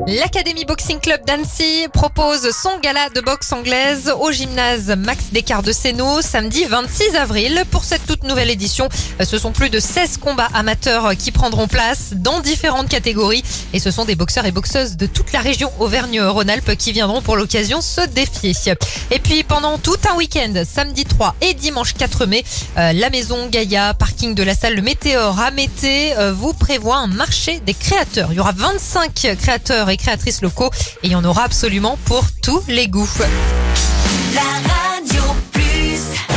L'Académie Boxing Club d'Annecy propose son gala de boxe anglaise au gymnase Max Descartes de Sénaux samedi 26 avril. Pour cette toute nouvelle édition, ce sont plus de 16 combats amateurs qui prendront place dans différentes catégories. Et ce sont des boxeurs et boxeuses de toute la région Auvergne-Rhône-Alpes qui viendront pour l'occasion se défier. Et puis pendant tout un week-end, samedi 3 et dimanche 4 mai, la maison Gaïa, parking de la salle Le Météor à Mété, vous prévoit un marché des créateurs. Il y aura 25 créateurs et créatrices locaux et il y en aura absolument pour tous les goûts.